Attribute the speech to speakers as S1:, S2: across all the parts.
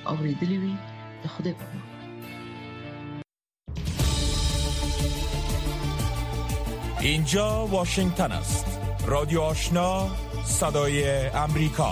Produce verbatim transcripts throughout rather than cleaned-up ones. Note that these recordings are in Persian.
S1: اوریدلی وي د خدای په امان.
S2: اینجا واشنگتن است. رادیو آشنا، صدای امریکا.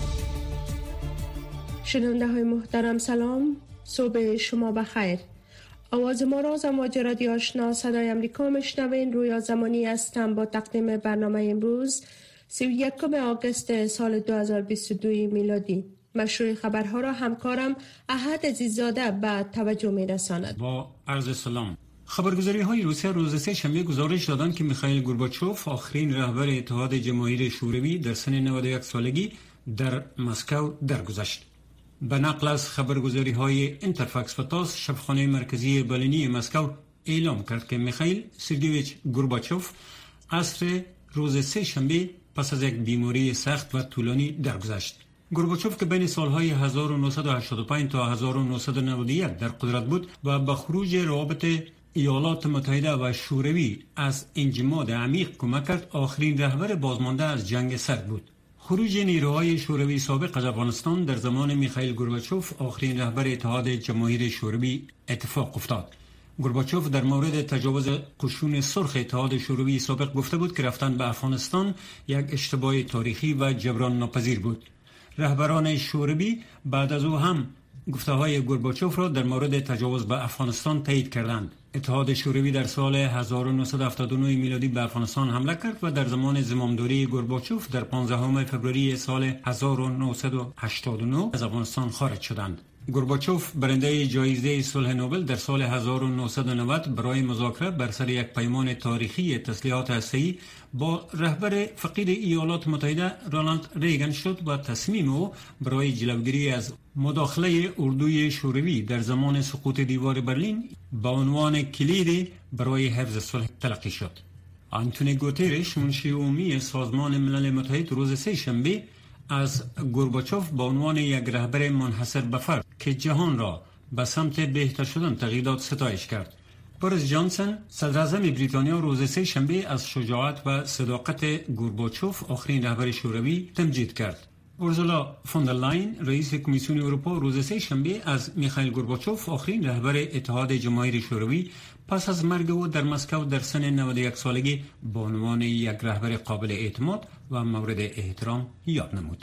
S3: شنونده های محترم سلام، صبح شما بخیر. آواز ما را از امواج رادیو آشنا صدای امریکا میشنوین. رویا زمانی هستم با تقدیم برنامه امروز سی و یکم آگوست سال دو هزار و بیست و دو میلادی. مشروع خبرها را همکارم احد عزیزاده به توجه میرساند.
S4: با عرض سلام. خبرگزاری های روسیه روز سه شنبه گزارش دادند که میخائیل گورباچوف، آخرین رهبر اتحاد جماهیر شوروی، در سن نود و یک سالگی در مسکو درگذشت. به نقل از خبرگزاری های اینترفاکس و تاس، شبخانه مرکزی بالینی مسکو اعلام کرد که میخائیل سرگیویچ گورباچوف عصر روز سه شنبه پس از یک بیماری سخت و طولانی درگذشت. گورباچوف که بین سالهای هزار و نهصد و هشتاد و پنج تا هزار و نهصد و نود و یک در قدرت بود و به خروج روابط ایالات متحده و شوروی از انجماد عمیق کمک کرد، آخرین رهبر بازمانده از جنگ سرد بود. خروج نیروهای شوروی سابق از افغانستان در زمان میخائیل گورباچوف، آخرین رهبر اتحاد جماهیر شوروی، اتفاق افتاد. گورباچوف در مورد تجاوز قشون سرخ اتحاد شوروی سابق گفته بود که رفتن به افغانستان یک اشتباه تاریخی و جبران ناپذیر بود. رهبران شوروی بعد از او هم گفته‌های گورباچوف را در مورد تجاوز به افغانستان تایید کردند. اتحاد شوروی در سال هزار و نهصد و هفتاد و نه میلادی به افغانستان حمله کرد و در زمان زمامداری گورباچوف در پانزدهم فوریه سال هزار و نهصد و هشتاد و نه از افغانستان خارج شدند. گورباچوف برنده جایزه صلح نوبل در سال هزار و نهصد و نود برای مذاکره بر سر یک پیمان تاریخی تسلیحات هسته‌ای با رهبر فقید ایالات متحده رونالد ریگن شد و تصمیم او برای جلوگیری از مداخله اردوی شوروی در زمان سقوط دیوار برلین با عنوان کلیدی برای حفظ صلح تلقی شد. آنتونی گوترش، منشی عمومی سازمان ملل متحد، روز سه شنبه از گورباچوف با عنوان یک رهبر منحصر به فرد که جهان را به سمت بهتر شدن تغییر ستایش کرد. بوریس جانسن، صدر اعظم بریتانیا، روز سه شنبه از شجاعت و صداقت گورباچوف، آخرین رهبر شوروی، تمجید کرد. اورسولا فوندرلاین، رئیس کمیسیون اروپا، روز سه شنبه از میخائیل گورباچوف، آخرین رهبر اتحاد جماهیر شوروی، پس از مرگ او در مسکو در سن نود و یک سالگی به عنوان یک رهبر قابل اعتماد و مورد احترام یاد نمود.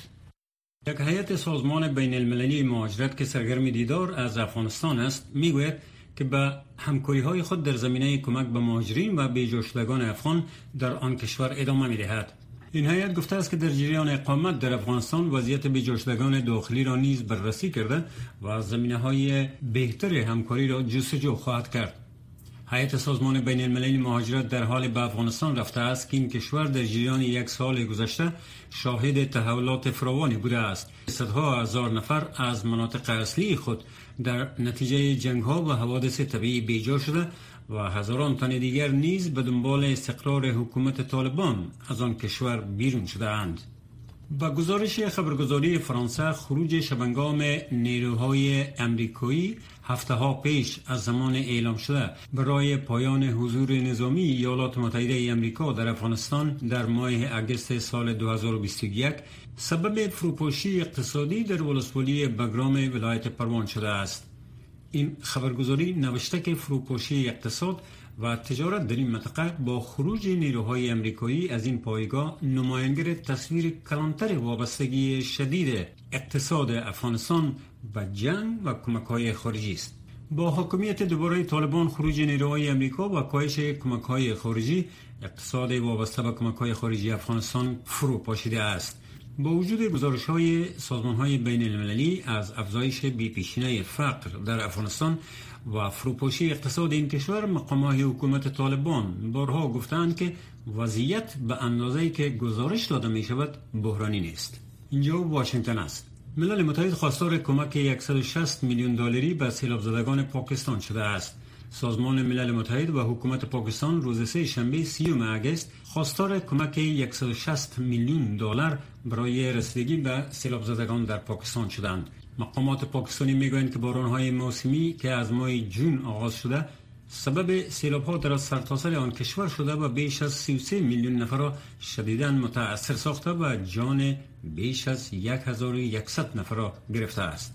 S4: یک هیئت سازمان بین المللی مهاجرت که سرگرم دیدار از افغانستان است میگوید که به همکاری‌های خود در زمینه کمک به مهاجرین و بی‌جاشدگان افغان در آن کشور ادامه می‌دهد. این هیئت گفته است که در جریان اقامت در افغانستان وضعیت بی‌جاشدگان داخلی را نیز بررسی کرده و زمینه‌های بهتر همکاری را جستجو خواهد کرد. هیئت سازمان بین المللی مهاجرت در حال به افغانستان رفته است که این کشور در جریان یک سال گذشته شاهد تحولات فراوانی بوده است. صدها هزار نفر از مناطق اصلی خود در نتیجه جنگ‌ها و حوادث طبیعی بیجا شده و هزاران تن دیگر نیز به دنبال استقرار حکومت طالبان از آن کشور بیرون شده اند. با گزارش خبرگزاری فرانسه، خروج شبنگام نیروهای امریکایی هفته ها پیش از زمان اعلام شده برای پایان حضور نظامی ایالات متحده امریکا در افغانستان در ماه اگست سال دو هزار و بیست و یک سبب فروپاشی اقتصادی در ولسوالی بگرام ولایت پروان شده است. این خبرگزاری نوشته که فروپاشی اقتصاد و تجارت در این منطقه با خروج نیروهای امریکایی از این پایگاه نمایانگر تصویر کلانتر وابستگی شدید اقتصاد افغانستان به جنگ و کمک‌های خارجی است. با حاکمیت دوباره طالبان، خروج نیروهای امریکا و کاهش کمک‌های خارجی، اقتصاد وابسته به کمک‌های خارجی افغانستان فروپاشیده است. با وجود گزارش‌های سازمان‌های بین المللی از افزایش بی‌پیشینه فقر در افغانستان و فروپاشی اقتصاد این کشور، مقامات حکومت طالبان بارها گفتند که وضعیت به اندازه‌ای که گزارش داده می‌شود بحرانی نیست. اینجا واشنگتن است. ملل متحد خواستار کمک صد و شصت میلیون دلاری به سیلاب زدگان پاکستان شده است. سازمان ملل متحد و حکومت پاکستان روز سه شنبه سیوم اگست خواستار کمک صد و شصت میلیون دلار برای رسیدگی به سیلاب زدگان در پاکستان شدند. مقامات پاکستانی میگویند که باران‌های موسمی که از ماه جون آغاز شده سبب سیلاب‌ها در سرتاسر آن کشور شده و بیش از سی و سه میلیون نفر را شدیداً متأثر ساخته و جان بیش از هزار و صد نفر را گرفته است.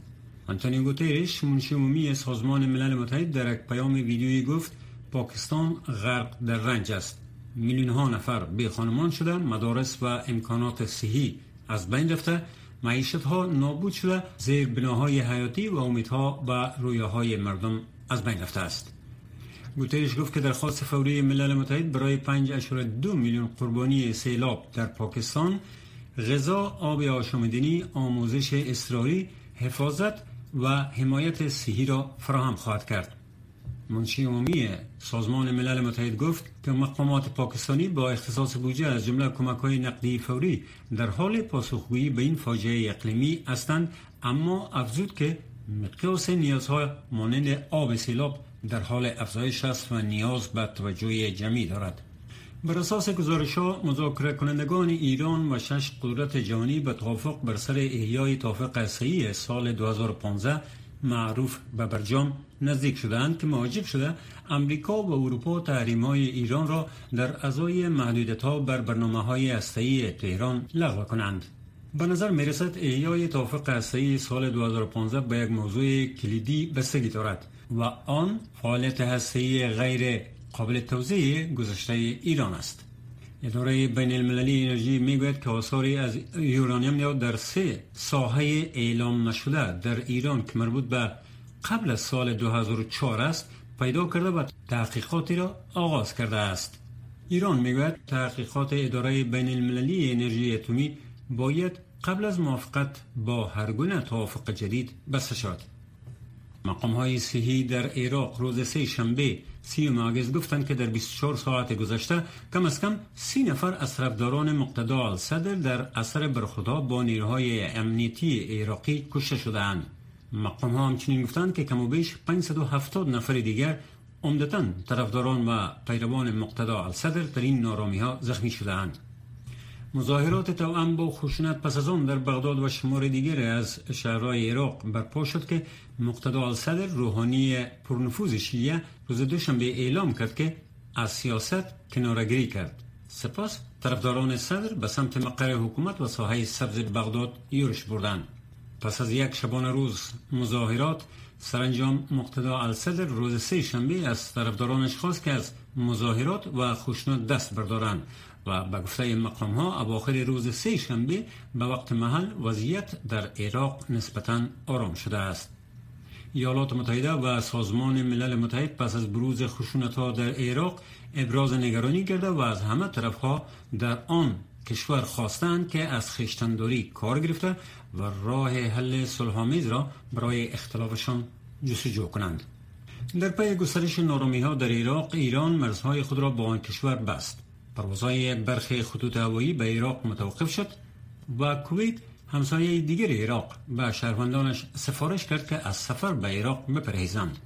S4: آنتونیو گوترش منشی عمومی سازمان ملل متحد در یک پیام ویدیویی گفت پاکستان غرق در رنج است. میلیون ها نفر بی خانمان شدند، مدارس و امکانات صحی از بین رفته، معیشت ها نابود شده، زیر بناهای حیاتی و امیدها و رویاهای مردم از بین رفته است. گوترش گفت که درخواست فوری ملل متحد برای پنج اشاره دو میلیون قربانی سیلاب در پاکستان، غذا، آب آشامیدنی، آموزش اضطراری، حفاظت و حمایت صحی را فراهم خواهد کرد. منشی عمومی سازمان ملل متحد گفت که مقامات پاکستانی با اختصاص بودجه از جمله کمک‌های نقدی فوری در حال پاسخگویی به این فاجعه اقلیمی هستند، اما افزود که مقیاس نیازها مانند آب سیلاب در حال افزایش است و نیاز به توجه جمعی دارد. بر اساس گزارش‌ها، مذاکره کنندگان ایران و شش قدرت جهانی به توافق بر سر احیای توافق هسته‌ای سال دو هزار و پانزده معروف به برجام نزدیک شدند که موجب شده امریکا و اروپا تحریم‌های ایران را در ازای محدودیت‌ها بر برنامه‌های هسته‌ای تهران لغو کنند. به نظر می‌رسد احیای توافق هسته‌ای سال دو هزار و پانزده به یک موضوع کلیدی بستگی دارد و آن فعالیت هسته‌ای غیر قابل توزیع گذشته ایران است. اداره بین المللی انرژی میگوید که آثاری از یورانیم در سه ساحه اعلام نشده در ایران که مربوط به قبل از سال دو هزار و چهار است پیدا کرده و تحقیقاتی را آغاز کرده است. ایران میگوید تحقیقات اداره بین المللی انرژی اتمی باید قبل از موافقت با هر گونه توافق جدید بسته شود. مقام‌های صحی در عراق روز سه شنبه سیوم آگست گفتند که در بیست و چهار ساعت گذشته کم از کم سی نفر از طرفداران مقتدا الصدر در اثر برخوردها با نیروهای امنیتی عراقی کشته شده‌اند. مقام‌ها همچنین گفتند که کم و بیش پانصد و هفتاد نفر دیگر عمدتاً طرفداران و پیروان مقتدا الصدر در این نارامی‌ها زخمی شده‌اند. مظاهرات توأم با خشونت پس از آن در بغداد و شمار دیگر از شهرهای عراق برپا شد که مقتدا الصدر روحانی پرنفوذ شیعه روز دوشنبه اعلام کرد که از سیاست کناره‌گیری کرد. سپس طرفداران صدر به سمت مقر حکومت و ساحه سبز بغداد یورش بردند. پس از یک شبانه روز مظاهرات، سرانجام مقتدا الصدر روز سه شنبه از طرفدارانش خواست که از مظاهرات و خشونت دست بردارند و به گفته مقام ها اواخر روز سه شنبه به وقت محل وضعیت در عراق نسبتاً آرام شده است. ایالات متحده و سازمان ملل متحد پس از بروز خشونت ها در عراق ابراز نگرانی کرده و از همه طرف ها در آن کشور خواستند که از خویشتن‌داری کار گرفته و راه حل صلح‌آمیز را برای اختلافشان جستجو کنند. در پی گسترش نارامی‌ها در عراق، ایران مرزهای خود را با آن کشور بست. پروازهای برخی خطوط هوایی به عراق متوقف شد و کویت، همسایه دیگر عراق، به شهروندانش سفارش کرد که از سفر به عراق بپرهیزند.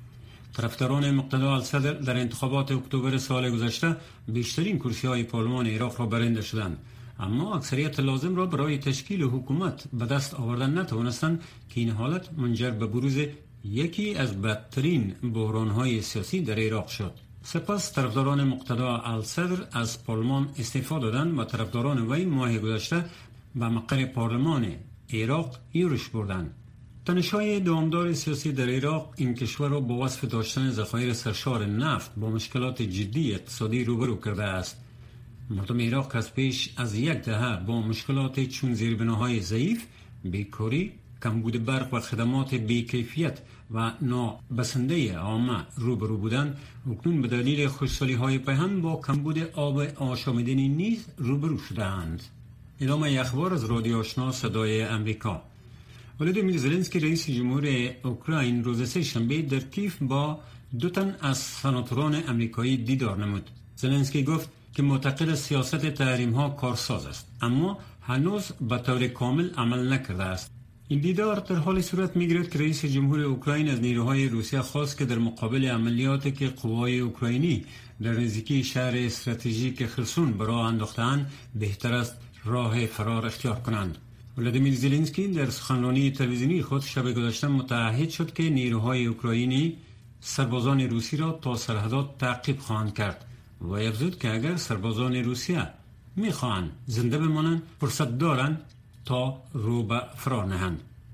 S4: طرفداران مقتدا الصدر در انتخابات اکتبر سال گذشته بیشترین کرسی‌های پارلمان عراق را برنده شدند، اما اکثریت لازم را برای تشکیل حکومت به دست آوردن نتوانستند که این حالت منجر به بروز یکی از بدترین بحران‌های سیاسی در عراق شد. سپس طرفداران مقتدا الصدر از پارلمان استعفا دادند و طرفداران وی ماه گذشته به مقر پارلمان عراق یورش بردند. تنش‌های دوامدار سیاسی در عراق این کشور را با وصف داشتن ذخایر سرشار نفت با مشکلات جدی اقتصادی روبرو کرده است. مردم عراق از پیش از یک دهه با مشکلات چون زیربناهای ضعیف، بیکاری، کمبود برق و خدمات بی‌کیفیت و نابسنده عامه روبرو بودند. اکنون به دلیل خشکسالی‌های پهن با کمبود آب آشامیدنی نیز روبرو شده‌اند. ادامه اخبار از رادیو آشنا صدای امریکا. ولادیمیر زلنسکی رئیس جمهور اوکراین روز سه شنبه در کیف با دو تن از سناتوران امریکایی دیدار نمود. زلنسکی گفت که معتقد سیاست تحریم ها کارساز است، اما هنوز به طور کامل عمل نکرده است. این دیدار در حال صورت میگیرد که رئیس جمهور اوکراین از نیروهای روسیه خواست که در مقابل عملیاتی که قوای اوکراینی در نزدیکی شهر استراتژیک خرسون به راه انداخته‌اند بهتر است راه فرار اختیار کنند. ولادیمیر زلنسکی در سخنرانی تلویزیونی خود شب گذشته متعهد شد که نیروهای اوکراینی سربازان روسی را تا سرحدات تعقیب خواهند کرد و افزود که اگر سربازان روسیه میخواهند زنده بمانند فرصت دارند تا رو به فرار نهند.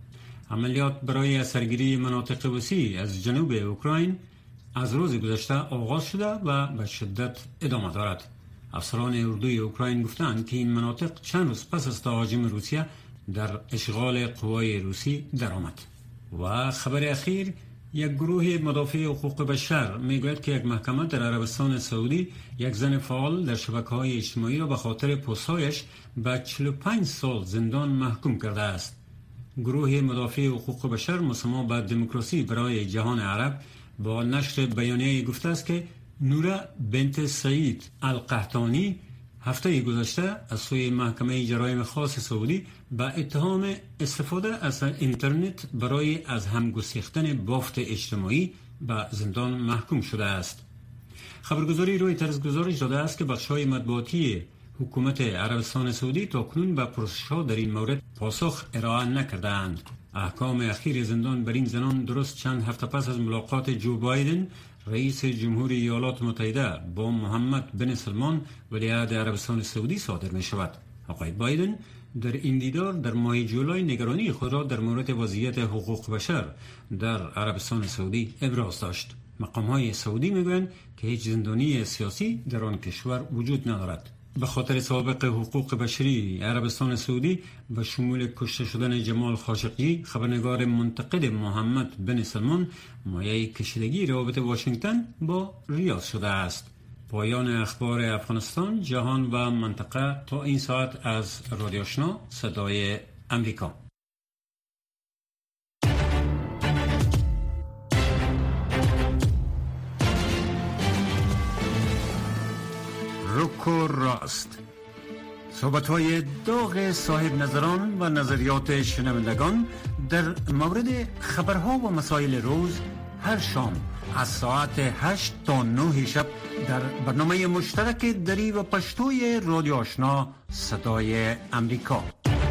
S4: عملیات برای سرگیری مناطق وسیع از جنوب اوکراین از روز گذشته آغاز شده و به شدت ادامه دارد. افسران اردوی اوکراین گفتند که این مناطق چند روز پس از تهاجم روسیه در اشغال قوای روسی درآمد. و خبر اخیر، یک گروه مدافع حقوق بشر میگوید که یک محکمه در عربستان سعودی یک زن فعال در شبکه‌های اجتماعی را به خاطر پست‌هایش به چهل و پنج سال زندان محکوم کرده است. گروه مدافع حقوق بشر مسمى به دموکراسی برای جهان عرب با نشر بیانیه گفته است که نوره بنت سعید القحطانی هفته گذشته از سوی محکمه جرایم خاص سعودی به اتهام استفاده از اینترنت برای از هم گسیختن بافت اجتماعی به زندان محکوم شده است. خبرگزاری رویترز گزارش داده است که بخش‌های مطبوعاتی حکومت عربستان سعودی تاکنون به پرسش‌ها در این مورد پاسخ ارائه نکردند. احکام اخیر زندان بر این زنان درست چند هفته پس از ملاقات جو بایدن رئیس جمهوری ایالات متحده با محمد بن سلمان ولیعهد عربستان سعودی صادر می شود. آقای بایدن در این دیدار در ماه جولای نگرانی خود را در مورد وضعیت حقوق بشر در عربستان سعودی ابراز داشت. مقام‌های سعودی میگویند که هیچ زندانی سیاسی در آن کشور وجود ندارد. به خاطر سابق حقوق بشری عربستان سعودی و شمول کشته شدن جمال خاشقجی، خبرنگار منتقد محمد بن سلمان، مایه کشیدگی روابط واشنگتن با ریاض شده است. پایان اخبار افغانستان، جهان و منطقه تا این ساعت از رادیو آشنا صدای امریکا. روکو راست، صحبت‌های داغ صاحب نظران و نظریات شنوندگان در مورد خبرها و مسائل روز هر شام از ساعت هشت تا نه شب در برنامه مشترک دری و پشتوی رادیو آشنا صدای امریکا.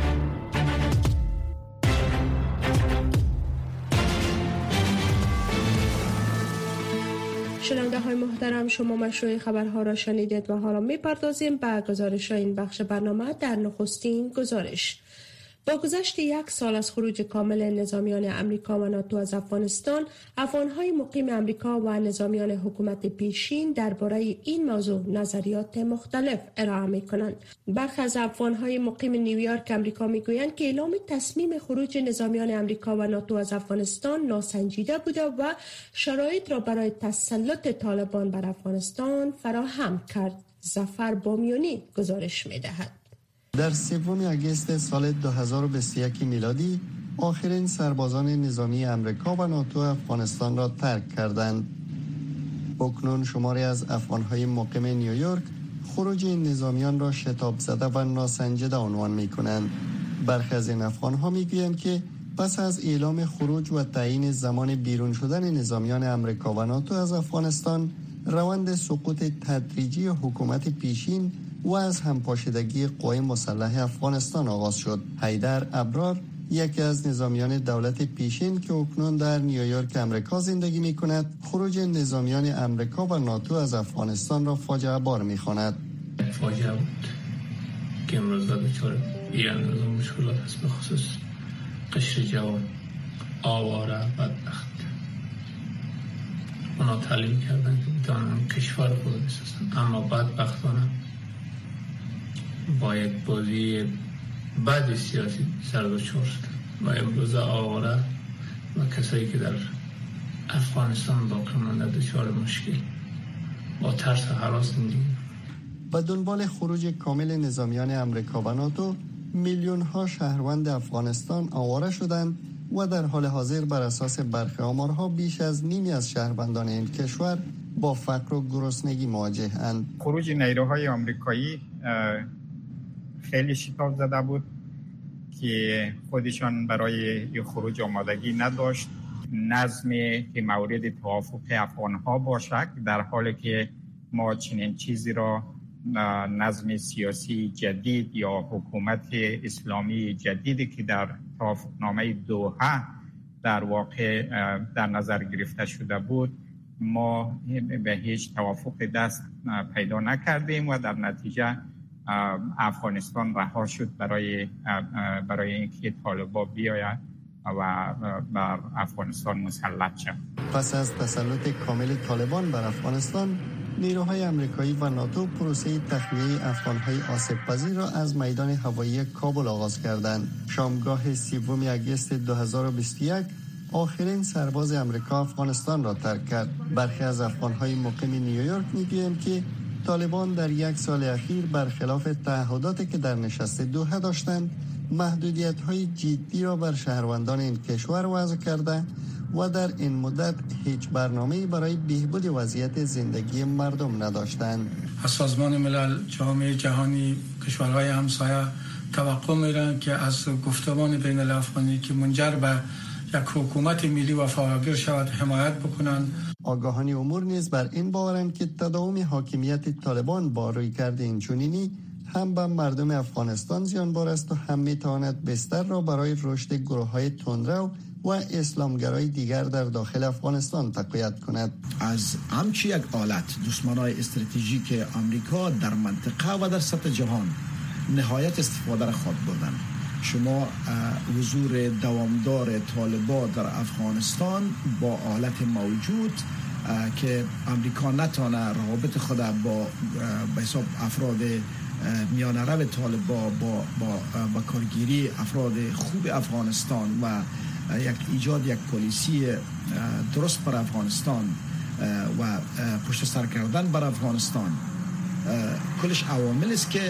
S3: شنونده های محترم، شما مشروع خبرها را شنیدید و حالا می پردازیم به گزارش این بخش برنامه. در نخستین گزارش، با گذشت یک سال از خروج کامل نظامیان امریکا و ناتو از افغانستان، افغان‌های مقیم امریکا و نظامیان حکومت پیشین درباره این موضوع نظریات مختلف ارائه می‌کنند. برخی از افغان‌های مقیم نیویورک امریکا می‌گویند که اعلام تصمیم خروج نظامیان امریکا و ناتو از افغانستان ناسنجیده بوده و شرایط را برای تسلط طالبان بر افغانستان فراهم کرد. ظفر بامیانی گزارش می‌دهد.
S5: در سوم آگوست سال دو هزار و بیست و یک میلادی آخرین سربازان نظامی امریکا و ناتو افغانستان را ترک کردند. اکنون شماری از افغان‌های مقیم نیویورک خروج این نظامیان را شتاب زده و ناسنجیده عنوان می‌کنند. برخی از این افغان‌ها می‌گویند که پس از اعلام خروج و تعیین زمان بیرون شدن نظامیان امریکا و ناتو از افغانستان، روند سقوط تدریجی حکومت پیشین و از همپاشیدگی قوای مسلح افغانستان آغاز شد. حیدر ابرار، یکی از نظامیان دولت پیشین که اکنون در نیویورک امریکا زندگی می کند، خروج نظامیان امریکا و ناتو از افغانستان را فاجعه بار می خواند.
S6: فاجعه بود که امروز دچار این اندازه مشکلات است، به خصوص قشر جوان آواره بدبخت. اونا تعلیم کردن که بتوانن کشور خود بسازن، اما بدبختانه با یک بازی بد سیاسی سردرچار شد و امروز آواره و کسایی که در افغانستان باقی مانده دچار مشکل با ترس و هراس زندگی.
S5: با دنبال خروج کامل نظامیان امریکا و ناتو، میلیون ها شهروند افغانستان آواره شدند و در حال حاضر بر اساس برخی آمارها بیش از نیمی از شهروندان این کشور با فقر و گرسنگی مواجه‌اند.
S7: خروج نیروهای آمریکایی خیلی شتاب زده بود که خودشان برای این خروج آمادگی نداشت. نظمی که مورد توافق افغان‌ها باشد، در حالی که ما چنین چیزی را نظم سیاسی جدید یا حکومت اسلامی جدیدی که در توافقنامه دوحه در واقع در نظر گرفته شده بود، ما به هیچ توافق دست پیدا نکردیم و در نتیجه افغانستان رها شد برای برای اینکه طالبان بیاید و بر افغانستان مسلط شد.
S5: پس از تسلط کامل طالبان بر افغانستان، نیروهای آمریکایی و ناتو پروسه تخلیه افغانهای آسیب پذیر را از میدان هوایی کابل آغاز کردند. شامگاه سوم آگوست دو هزار و بیست و یک آخرین سرباز آمریکا افغانستان را ترک کرد. برخی از افغانهای مقیم نیویورک میگویند که طالبان در یک سال اخیر برخلاف تعهداتی که در نشست دوحه داشتند، محدودیت‌های جدی را بر شهروندان این کشور وضع کرده و در این مدت هیچ برنامه‌ای برای بهبود وضعیت زندگی مردم نداشتند.
S6: از سازمان ملل، جامعه جهانی، کشورهای همسایه توقع می‌رند که از گفتمان بین الافغانی که منجر به یک حکومت ملی و فراگیر شود حمایت بکنند.
S5: آگاهان امور نیز بر این باورند که تداوم حاکمیت طالبان با رویکرد اینچنینی هم به مردم افغانستان زیانبار است و هم میتواند بستر را برای رشد گروه‌های تندرو و اسلامگرای دیگر در داخل افغانستان تقویت کند.
S8: از همچی یک آلت دشمنای استراتژیک آمریکا در منطقه و در سطح جهان نهایت استفاده را خواهد بردن. شما حضور دوامدار طالبان در افغانستان با آلت موجود که آمریکا نتانه روابط خود با به حساب افراد میانه رو طالبان با با با کارگیری افراد خوب افغانستان و یک ایجاد یک پلیسی درست بر افغانستان و پشت سر کردن بر افغانستان، کلش عوامل است که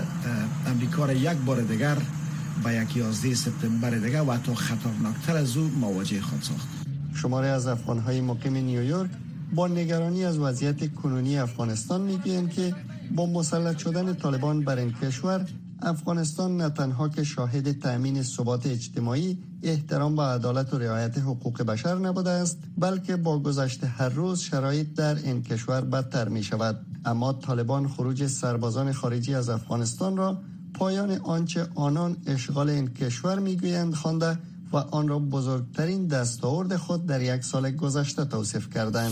S8: امریکا را یک بار دیگر با یک یازده سپتامبر دیگر و حتی خطرناکتر از او مواجه خود ساخت.
S5: شماری از افغانهای مقیم نیویورک با نگرانی از وضعیت کنونی افغانستان میگویند که با مسلط شدن طالبان بر این کشور، افغانستان نه تنها که شاهد تأمین ثبات اجتماعی، احترام و عدالت و رعایت حقوق بشر نبوده است، بلکه با گذشت هر روز شرایط در این کشور بدتر می شود. اما طالبان خروج سربازان خارجی از افغانستان را پایان آنچه آنان اشغال این کشور میگویند خوانده و آن را بزرگترین دستاورد خود در یک سال گذشته توصیف کردند.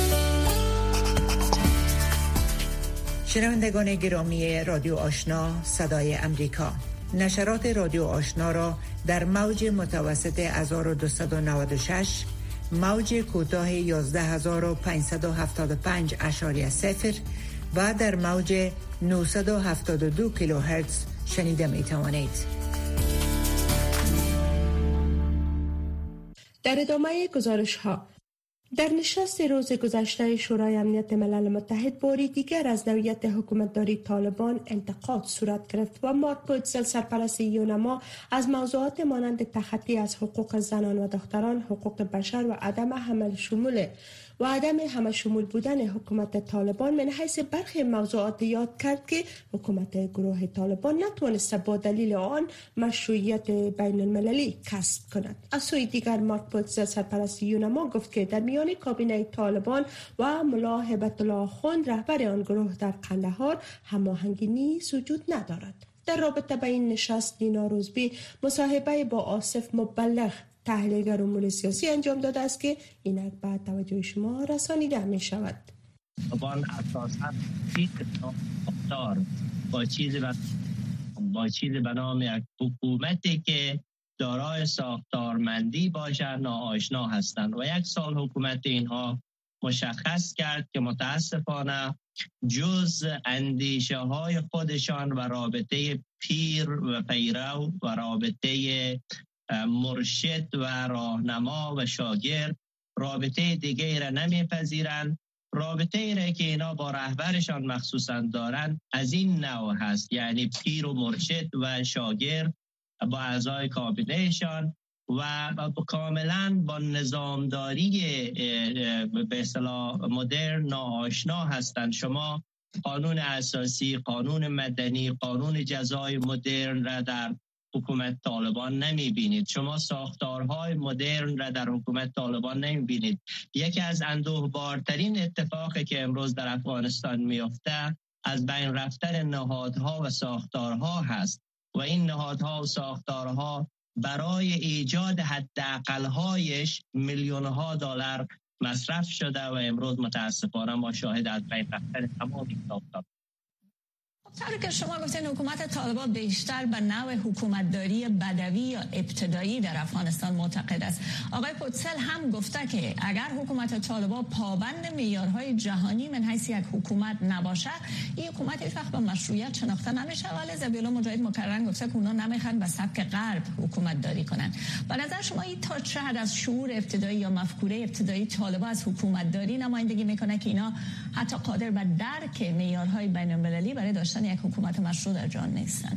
S9: شنوندگان گرامی رادیو آشنا صدای امریکا، نشرات رادیو آشنا را در موج متوسط هزار و دویست و نود و شش، موج کوتاه یازده هزار و پانصد و هفتاد و پنج اشاری صفر و در موج نهصد و هفتاد و دو کیلوهرتز شنیده می توانید.
S3: در ادامه گزارش ها، در نشست روز گذشته شورای امنیت ملل متحد باری دیگر از نوعیت حکومتداری طالبان انتقاد صورت گرفت و مارک پوتزل سرپرست یونما از موضوعات مانند تخطی از حقوق زنان و دختران، حقوق بشر و عدم حمل شمول و عدم همه شمول بودن حکومت طالبان من حیث برخی موضوعات یاد کرد که حکومت گروه طالبان نتوانسته با دلیل آن مشروعیت بین المللی کسب کند. از سوی دیگر مارک پوتزل سرپرست یونما گفت که در میان کابینه طالبان و ملا هیبت الله آخوند رهبر آن گروه در قندهار هماهنگی نیز وجود ندارد. در رابطه با این نشست دینا روزبی مصاحبه با آصف مبلغ تحلیلگر امور سیاسی انجام داده است که اینک بعد توجه شما رسانیده می شود.
S10: طالبان اساساً با چیز با چیز به نام یک حکومتی که دارای ساختارمندی باشه ناآشنا هستند و یک سال حکومت اینها مشخص کرد که متاسفانه جز اندیشه های خودشان و رابطه پیر و پیرو و رابطه مرشد و راهنما و شاگرد رابطه دیگه را نمیپذیرند. رابطه ای را که اینا با رهبرشان مخصوصا دارن از این نوع هست، یعنی پیر و مرشد و شاگرد با اعضای کابینهشان و کاملا با نظامداری به اصطلاح مدرن ناآشنا هستند. شما قانون اساسی، قانون مدنی، قانون جزای مدرن را در حکومت طالبان نمی بینید. شما ساختارهای مدرن را در حکومت طالبان نمی بینید. یکی از اندوهبارترین اتفاقی که امروز در افغانستان میفته از بین رفتن نهادها و ساختارها هست و این نهادها و ساختارها برای ایجاد حداقل‌هایش میلیون‌ها دلار مصرف شده و امروز متاسفانه ما شاهد از بین رفتن تمام این ساختار.
S11: طوری که شما گفتین حکومت طالبان بیشتر به نوع حکومتداری بدوی یا ابتدایی در افغانستان معتقد است. آقای پوتسل هم گفته که اگر حکومت طالبان پابند معیارهای جهانی من حیث یک حکومت نباشه، این حکومت هیچ وقت به مشروعیت شناخته نمیشه. ولی ذبیحالله مجاهد مکررن گفته که اونا نمیخوان به سبک غرب حکومت داری کنن. به نظر شما این تا چه حد از شعور ابتدایی یا مفکوره ابتدایی طالبان از حکومت داری نمایندگی میکنه که اینا حتی قادر به درک معیارهای بین‌المللی برای داشتن یک حکومت مشروع در جهان نیستن؟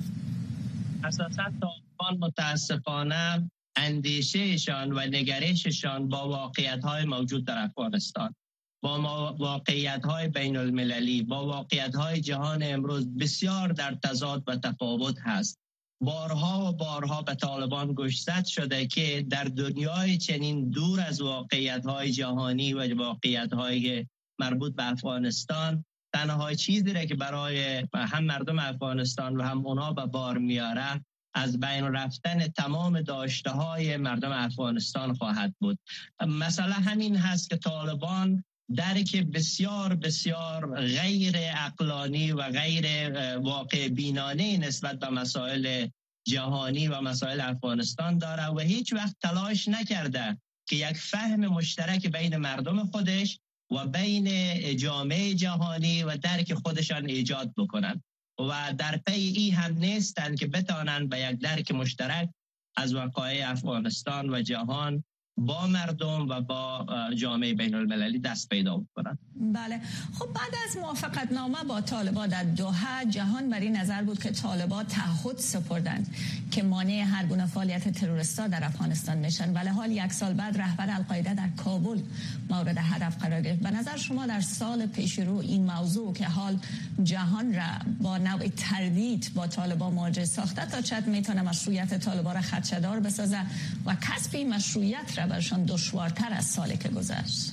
S10: اساساً طالبان متاسفانه اندیشهشان و نگرششان با واقعیت‌های موجود در افغانستان، با واقعیت‌های بین المللی، با واقعیت‌های جهان امروز بسیار در تضاد و تفاوت هست. بارها و بارها به طالبان گوشزد شده که در دنیای چنین دور از واقعیت‌های جهانی و واقعیت‌های مربوط به افغانستان، تنها چیزی را که برای هم مردم افغانستان و هم اونا به بار میاره از بین رفتن تمام داشته های مردم افغانستان خواهد بود. مثلا همین هست که طالبان درک بسیار بسیار غیر عقلانی و غیر واقع بینانه نسبت به مسائل جهانی و مسائل افغانستان داره و هیچ وقت تلاش نکرده که یک فهم مشترک بین مردم خودش و بین جامعه جهانی و درک خودشان ایجاد بکنن و در پی ای هم نیستن که بتانن به یک درک مشترک از وقایع افغانستان و جهان با مردم و با جامعه بین المللی دست پیدا بکنن.
S11: بله. خب بعد از موافقت نامه با طالبان در دوحه، جهان بر این نظر بود که طالبان تعهد سپردند که مانع هر گونه فعالیت تروریستا در افغانستان میشن، ولی حال یک سال بعد رهبر القاعده در کابل مورد هدف قرار گرفت. به نظر شما در سال پیش رو این موضوع که حال جهان را با نوع تردید با طالبان مواجه ساخته، تا چقدر میتونه مشروعیت طالبان را خدشه‌دار بسازه و کسب این مشروعیت را برشان دشوارتر از سالی که گذشت؟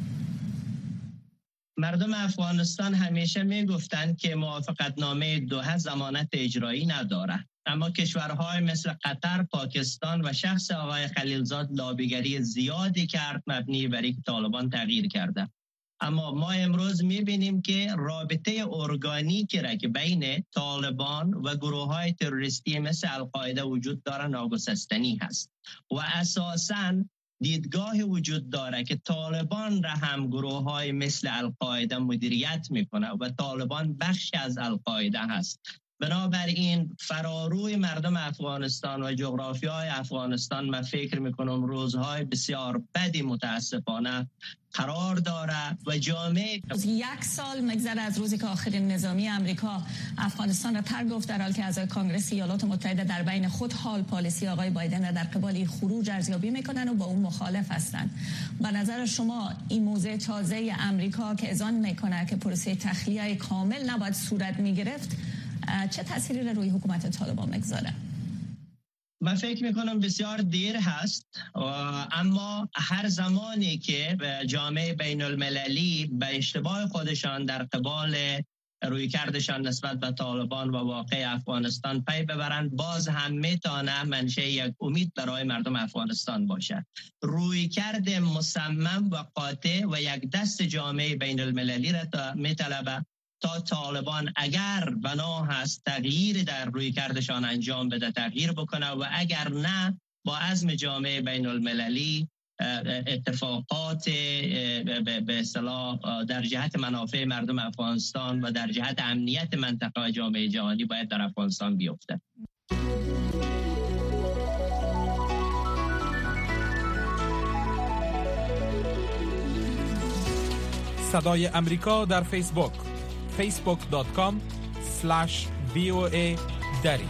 S10: مردم افغانستان همیشه می گفتند که موافقت نامه دوحه ضمانت اجرایی نداره، اما کشورهای مثل قطر، پاکستان و شخص آقای خلیلزاد لابیگری زیادی کرد مبنی بر اینکه طالبان تغییر کرده. اما ما امروز می بینیم که رابطه ارگانیکی را که بین طالبان و گروه های تروریستی مثل القاعده وجود داره ناگسستنی هست و اساساً دیدگاه وجود داره که طالبان را هم گروه های مثل القاعده مدیریت میکنه و طالبان بخش از القاعده هست. بنابراین فراروی مردم افغانستان و جغرافیای افغانستان من فکر میکنم روزهای بسیار بدی متاسفانه قرار داره و جامعه
S11: یک سال مگذره از روزی که آخرین نظامی امریکا افغانستان را ترک گفت، در حالی که اعضای کنگره ایالات متحده در بین خود حال پالیسی آقای بایدن را در قبال خروج ارزیابی میکنن و با اون مخالف هستند. به نظر شما این موضع تازه امریکا که اذعان میکنه که پروسه تخلیه کامل نباید صورت میگرفت، چه تأثیری را روی حکومت طالبان میگذاره؟
S10: من فکر میکنم بسیار دیر هست، اما هر زمانی که جامعه بین المللی به اشتباه خودشان در قبال روی کردشان نسبت به طالبان و واقع افغانستان پی ببرند، باز هم میتونه منشأ یک امید برای مردم افغانستان باشد. روی کرد مصمم و قاطع و یک دست جامعه بین المللی را میطلبه تا طالبان اگر بنا هست تغییر در روی کردشان انجام بده تغییر بکنه و اگر نه با عزم جامعه بین المللی اتفاقات به اصطلاح در جهت منافع مردم افغانستان و در جهت امنیت منطقه و جامعه جهانی باید در افغانستان بیفته.
S2: صدای امریکا در فیسبوک فیسبوک دات کام اسلش وی او ای دری.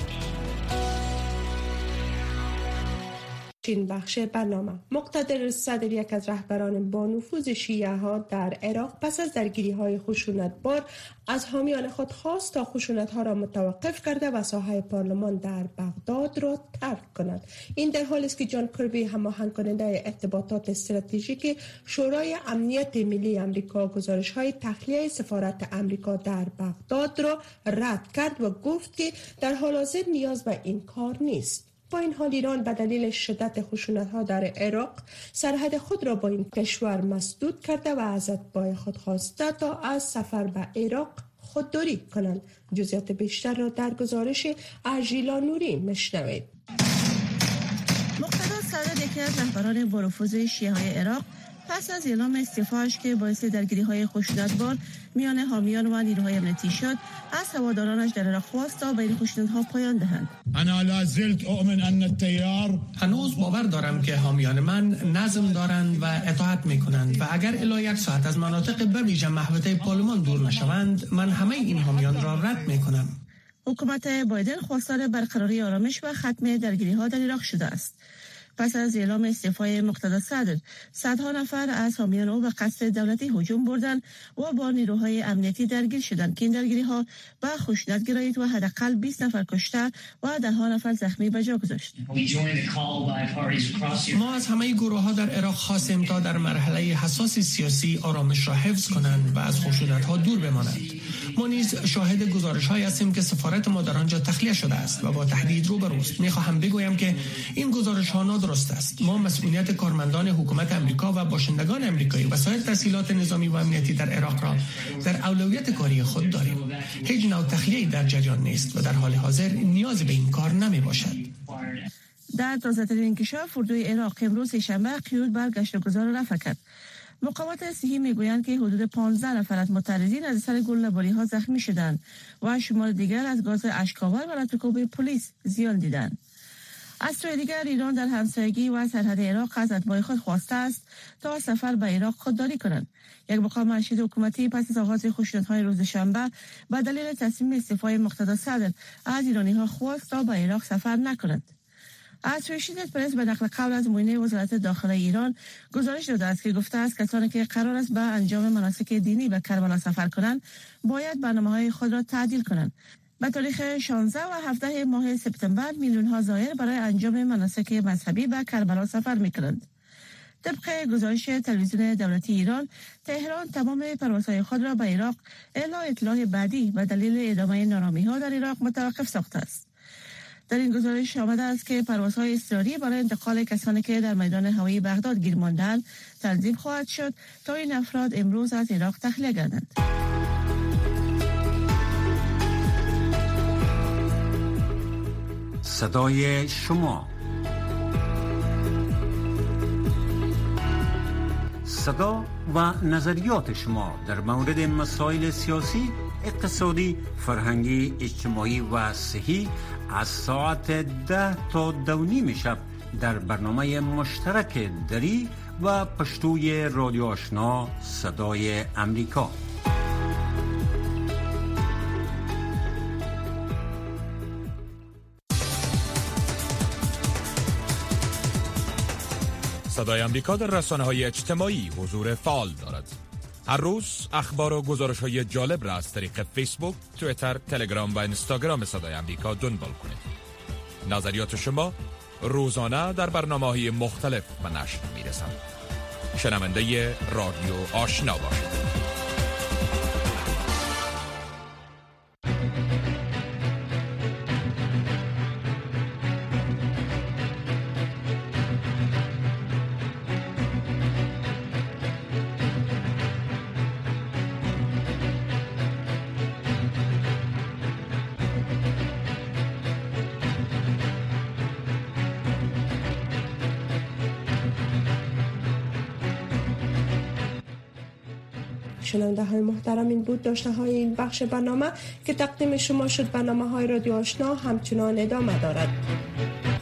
S3: چین بخش برنامه مقتدر صدر یک از رهبران با نفوذ شیعه ها در عراق پس از درگیری های خشونتبار از حامیان خود خواست تا خشونت ها را متوقف کرده و ساحه پارلمان در بغداد را ترک کند. این در حالی است که جان کربی هماهنگ کننده ارتباطات استراتژیک شورای امنیت ملی آمریکا گزارش های تخلیه سفارت آمریکا در بغداد را رد کرد و گفت که در حال حاضر نیاز به این کار نیست. با این حال ایران به دلیل شدت خشونت‌ها در عراق سرحد خود را با این کشور مسدود کرده و از اتباع خود خواسته تا از سفر به عراق خودداری کنند. جزئیات بیشتر را در گزارش ارژیلا نوری میشنوید.
S12: مقتدا صدر یکی از رهبران با نفوذ شیعه های عراق پس از اعلام استعفاش که باعث درگیری‌های خشونتبار میان حامیان و نیروهای امنیتی شد، از هوادارانش در عراق خواست تا به این خشونت‌ها پایان دهند.
S13: انا لا زلت اؤمن ان التيار
S14: هنوز باور دارم که حامیان من نظم دارند و اطاعت می‌کنند و اگر الی یک ساعت از مناطق به ویژه محوطه پارلمان دور نشوند، من همه این حامیان را رد می‌کنم.
S12: حکومت بایدن خواستار برقراری آرامش و ختم درگیری‌ها در عراق شده است. پس از اعلام استعفای مقتدا صدر، صدها نفر از حامیان او به قصد دولتی هجوم بردند و با نیروهای امنیتی درگیر شدند که این درگیری‌ها به خشونت گرایید و حداقل بیست نفر کشته و ده‌ها نفر زخمی به جا گذاشت.
S14: ما از همه گروه‌ها در عراق خواستیم تا در مرحله حساس سیاسی آرامش را حفظ کنند و از خشونت‌ها دور بمانند. ما نیز شاهد گزارش‌هایی هستیم که سفارت ما در آنجا تخلیه شده است و با تهدید روبروست. می‌خواهم بگویم که این گزارش‌ها درست است. ما مسئولیت کارمندان حکومت امریکا و باشندگان امریکایی و سایر تسهیلات نظامی و امنیتی در عراق را در اولویت کاری خود داریم. هیچ نوع تخلیه‌ای در جریان نیست و در حال حاضر نیازی به این کار نمی باشد.
S12: در تازه‌ترین انکشاف اردوی عراق امروز شنبه قیود بر گشتگذار رفع کرد. مقامات صحی میگویند که حدود پانزده نفر از معترضین از اثر گله‌باری‌ها زخمی شدند و شمار دیگر از گاز اشک‌آور و رتکوب پلیس زیان دیدند. از سوی دیگر ایران در همسایگی و سرحد عراق از اتباع خود خواسته است تا سفر به عراق خودداری کنند. یک مقام ارشد حکومتی پس از آغاز خشونت‌های روز شنبه به دلیل تصمیم استعفای مقتدا صدر از ایرانی‌ها خواست تا به عراق سفر نکنند. اسوشییتد پرس به نقل قول از معین وزارت داخله ایران گزارش داده است که گفته است کسانی که قرار است به انجام مناسک دینی به کربلا سفر کنند باید برنامه‌های خود را تعدیل کنند. به تاریخ شانزده و هفده ماه سپتامبر میلیون ها زائر برای انجام مناسک مذهبی به کربلا سفر می‌کنند. طبق گزارش تلویزیون دولتی ایران، تهران تمام پروازهای خود را به عراق الا اطلاع بعدی و دلیل ادامه نارامی‌ها در عراق متوقف ساخته است. در این گزارش آمده است که پروازهای اضطراری برای انتقال کسانی که در میدان هوایی بغداد گیر ماندند تنظیم خواهد شد تا این افراد امروز از عراق تخلیه گردند.
S4: صدای شما، صدا و نظریات شما در مورد مسائل سیاسی، اقتصادی، فرهنگی، اجتماعی و صحی از ساعت ده تا دو نیم شب در برنامه مشترک دری و پشتوی رادیو آشنا صدای امریکا.
S15: صدای امریکا در رسانه‌های اجتماعی حضور فعال دارد. هر روز اخبار و گزارش‌های جالب را از طریق فیسبوک، توییتر، تلگرام و اینستاگرام صدای امریکا دنبال کنید. نظریات شما روزانه در برنامه‌های مختلف به نشر می‌رسند. شنونده رادیو آشنا باشید.
S3: شنونده های محترم، این بود داشته های این بخش برنامه که تقدیم شما شد. برنامه های رادیو آشنا همچنان ادامه دارد.